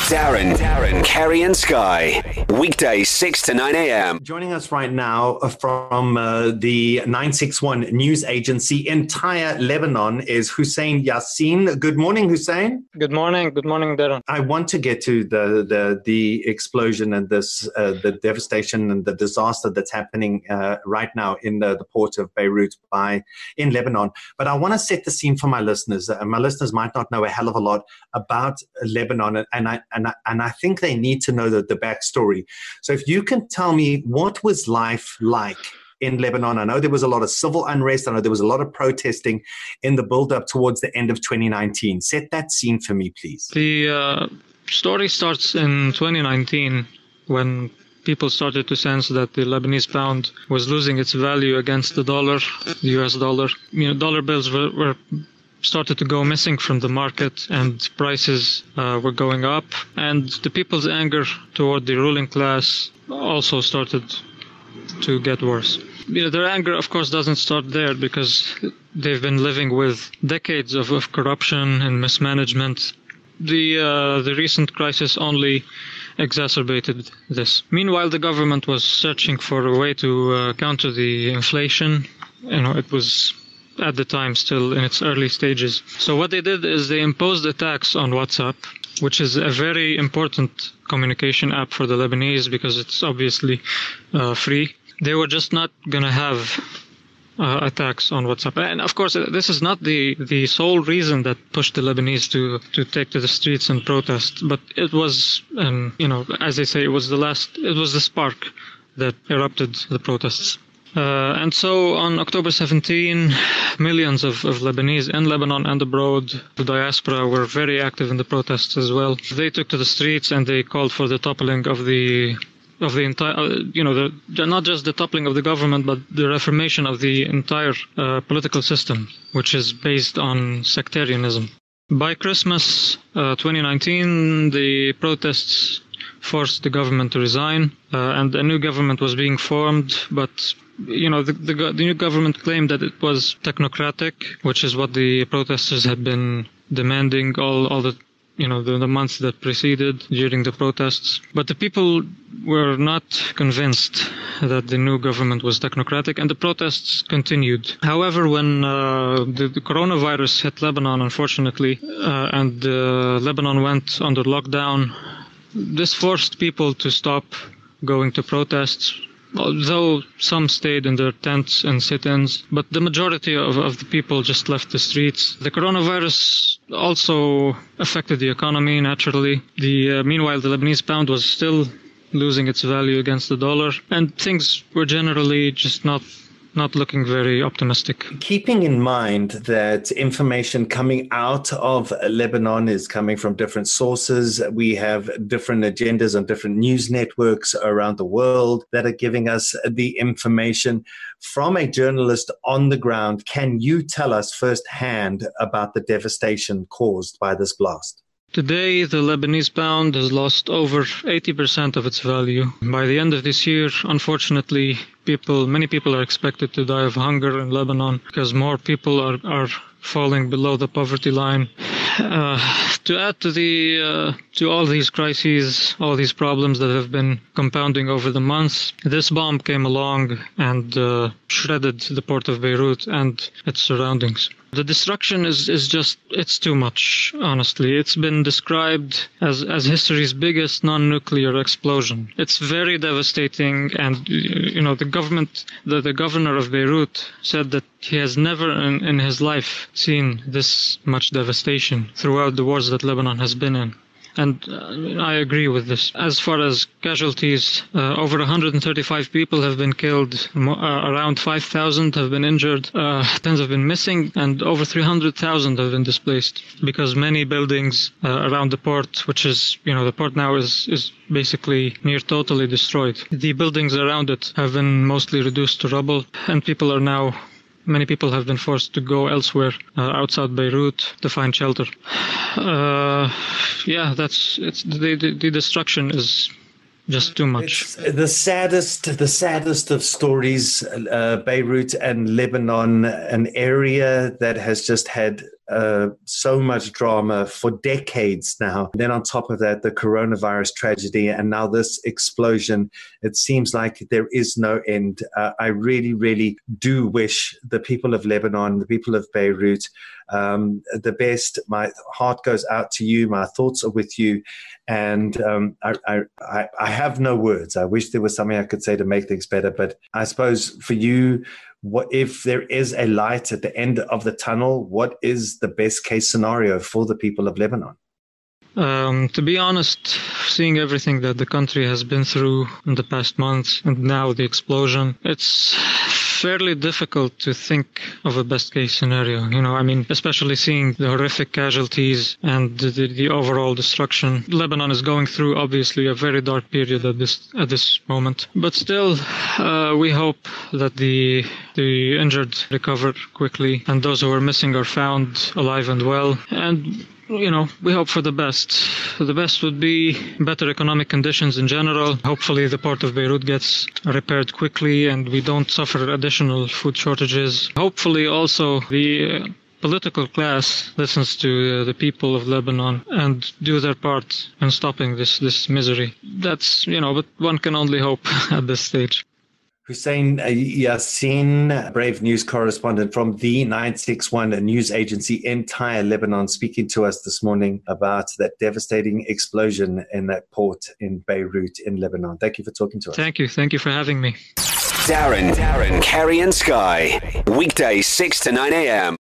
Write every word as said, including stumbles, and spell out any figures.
Darren, Darren, Kerry and Sky. Weekdays six to nine a.m. Joining us right now from uh, the nine six one news agency in Tyre, Lebanon is Hussein Yassin. Good morning, Hussein. Good morning. Good morning, Darren. I want to get to the the, the explosion and this uh, the devastation and the disaster that's happening uh, right now in the, the port of Beirut by in Lebanon. But I want to set the scene for my listeners. Uh, my listeners might not know a hell of a lot about Lebanon, and I and I, and I think they need to know the, the backstory. So if you can tell me, what was life like in Lebanon? I know there was a lot of civil unrest. I know there was a lot of protesting in the build-up towards the end of twenty nineteen. Set that scene for me, please. The uh, story starts in twenty nineteen when people started to sense that the Lebanese pound was losing its value against the dollar, the U S dollar. You know, dollar bills were, were started to go missing from the market, and prices uh, were going up, and the people's anger toward the ruling class also started to get worse. You know, their anger, of course, doesn't start there because they've been living with decades of, of corruption and mismanagement. The uh, the recent crisis only exacerbated this. Meanwhile, the government was searching for a way to uh, counter the inflation. You know, it was at the time still in its early stages. So what they did is they imposed a tax on WhatsApp, which is a very important communication app for the Lebanese because it's obviously uh, free. They were just not going to have uh, a tax on WhatsApp. And of course, this is not the, the sole reason that pushed the Lebanese to, to take to the streets and protest, but it was, um, you know, as they say, it was the last, it was the spark that erupted the protests. Uh, and so on October seventeenth, millions of, of Lebanese in Lebanon and abroad, the diaspora, were very active in the protests as well. They took to the streets and they called for the toppling of the of the entire, uh, you know, the, not just the toppling of the government, but the reformation of the entire uh, political system, which is based on sectarianism. By Christmas uh, twenty nineteen, the protests forced the government to resign, uh, and a new government was being formed, but you know, the, the, the new government claimed that it was technocratic, which is what the protesters had been demanding all, all the, you know, the, the months that preceded during the protests. But the people were not convinced that the new government was technocratic, and the protests continued. However, when uh, the, the coronavirus hit Lebanon, unfortunately, uh, and uh, Lebanon went under lockdown, this forced people to stop going to protests, although some stayed in their tents and sit-ins, but the majority of, of the people just left the streets. The coronavirus also affected the economy, naturally. The uh, meanwhile, the Lebanese pound was still losing its value against the dollar, and things were generally just not not looking very optimistic. Keeping in mind that information coming out of Lebanon is coming from different sources, we have different agendas on different news networks around the world that are giving us the information. From a journalist on the ground, can you tell us firsthand about the devastation caused by this blast? Today, the Lebanese pound has lost over eighty percent of its value. By the end of this year, unfortunately, people, many people are expected to die of hunger in Lebanon because more people are, are falling below the poverty line. Uh, to add to the uh, to all these crises, all these problems that have been compounding over the months, this bomb came along and uh, shredded the port of Beirut and its surroundings. The destruction is, is just, it's too much, honestly. It's been described as, as history's biggest non-nuclear explosion. It's very devastating, and, you know, the government, the, the governor of Beirut said that he has never in, in his life seen this much devastation throughout the wars that Lebanon has been in. And uh, I agree with this. As far as casualties, uh, over one hundred thirty-five people have been killed, uh, around five thousand have been injured, uh, tens have been missing, and over three hundred thousand have been displaced because many buildings uh, around the port, which is, you know, the port now is, is basically near totally destroyed. The buildings around it have been mostly reduced to rubble, and people are now Many people have been forced to go elsewhere uh, outside Beirut to find shelter. Uh, yeah, that's it's the, the the destruction is just too much. It's the saddest, the saddest of stories. Uh, Beirut and Lebanon, an area that has just had uh, so much drama for decades now. And then on top of that, the coronavirus tragedy, and now this explosion. It seems like there is no end. Uh, I really, really do wish the people of Lebanon, the people of Beirut, um, the best. My heart goes out to you. My thoughts are with you. And um, I, I, I have no words. I wish there was something I could say to make things better. But I suppose for you, what if there is a light at the end of the tunnel? What is the best case scenario for the people of Lebanon? Um, to be honest, seeing everything that the country has been through in the past months and now the explosion, it's fairly difficult to think of a best case scenario. You know, I mean, especially seeing the horrific casualties and the, the, the overall destruction. Lebanon is going through obviously a very dark period at this at this moment. But still, uh, we hope that the the injured recover quickly and those who are missing are found alive and well. And you know, we hope for the best. The best would be better economic conditions in general. Hopefully the port of Beirut gets repaired quickly and we don't suffer additional food shortages. Hopefully also the uh, political class listens to uh, the people of Lebanon and do their part in stopping this, this misery. That's, you know, but one can only hope at this stage. Hussein Yassin, Brave News correspondent from the nine six one news agency in Tyre, Lebanon, speaking to us this morning about that devastating explosion in that port in Beirut in Lebanon. Thank you for talking to us. Thank you. Thank you for having me. Darren, Darren, Kerry and Sky, weekdays six to nine a.m.